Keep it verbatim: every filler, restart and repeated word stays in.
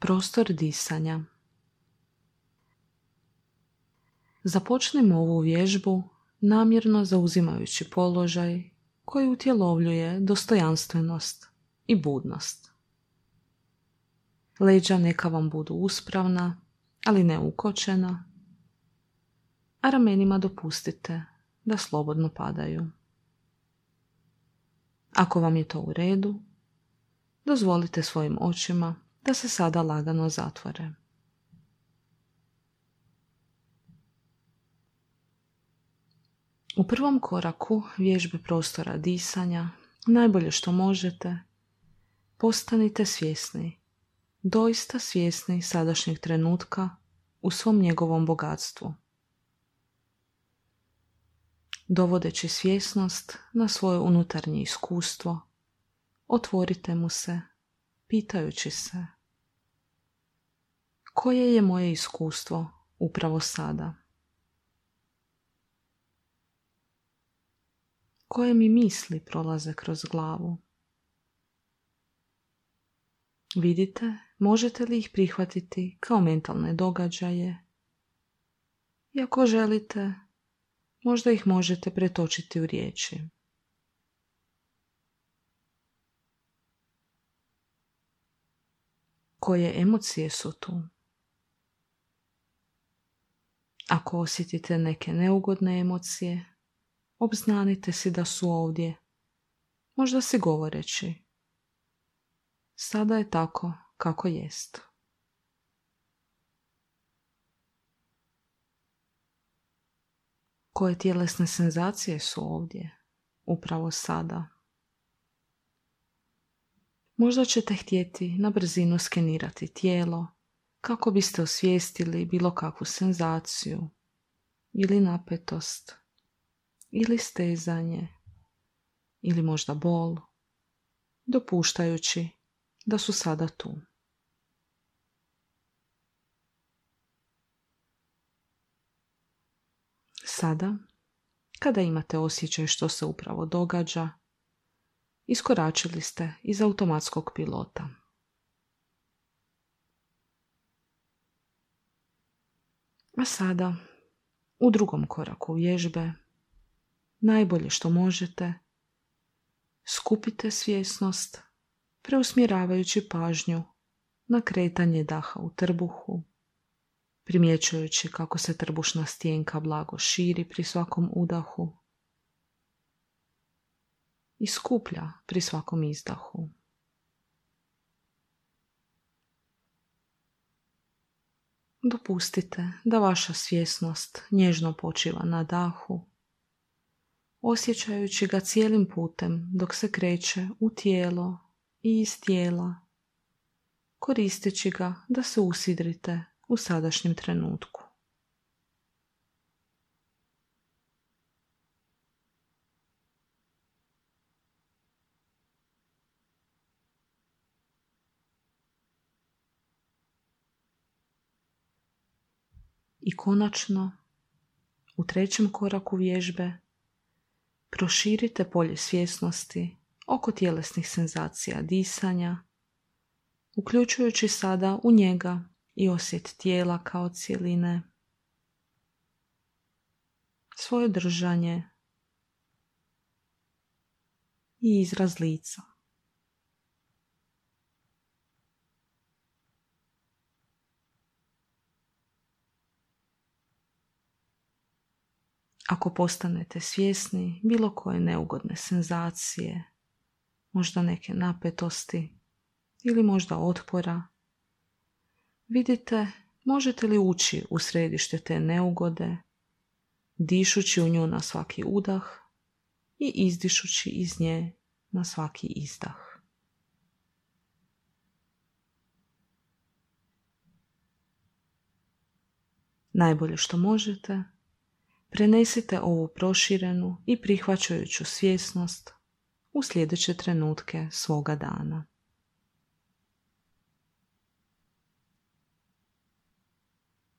Prostor disanja. Započnimo ovu vježbu namjerno zauzimajući položaj koji utjelovljuje dostojanstvenost i budnost. Leđa neka vam budu uspravna, ali ne ukočena, a ramenima dopustite da slobodno padaju. Ako vam je to u redu, dozvolite svojim očima da se sada lagano zatvore. U prvom koraku vježbe prostora disanja, najbolje što možete, postanite svjesni, doista svjesni sadašnjeg trenutka u svom njegovom bogatstvu. Dovodeći svjesnost na svoje unutarnje iskustvo, otvorite mu se, pitajući se: koje je moje iskustvo upravo sada? Koje mi misli prolaze kroz glavu? Vidite, možete li ih prihvatiti kao mentalne događaje? I ako želite, možda ih možete pretočiti u riječi. Koje emocije su tu? Ako osjetite neke neugodne emocije, obznanite si da su ovdje, možda si govoreći: sada je tako kako jest. Koje tjelesne senzacije su ovdje, upravo sada? Možda ćete htjeti na brzinu skenirati tijelo kako biste osvijestili bilo kakvu senzaciju ili napetost ili stezanje ili možda bol, dopuštajući da su sada tu. Sada, kada imate osjećaj što se upravo događa, iskoračili ste iz automatskog pilota. A sada, u drugom koraku vježbe, najbolje što možete, skupite svjesnost preusmjeravajući pažnju na kretanje daha u trbuhu, primjećujući kako se trbušna stjenka blago širi pri svakom udahu i skuplja pri svakom izdahu. Dopustite da vaša svjesnost nježno počiva na dahu, osjećajući ga cijelim putem dok se kreće u tijelo i iz tijela, koristeći ga da se usidrite u sadašnjem trenutku. I konačno, u trećem koraku vježbe, proširite polje svjesnosti oko tjelesnih senzacija disanja, uključujući sada u njega i osjet tijela kao cjeline, svoje držanje i izraz lica. Ako postanete svjesni bilo koje neugodne senzacije, možda neke napetosti ili možda otpora, vidite možete li ući u središte te neugode, dišući u nju na svaki udah i izdišući iz nje na svaki izdah. Najbolje što možete, prenesite ovu proširenu i prihvaćajuću svjesnost u sljedeće trenutke svoga dana.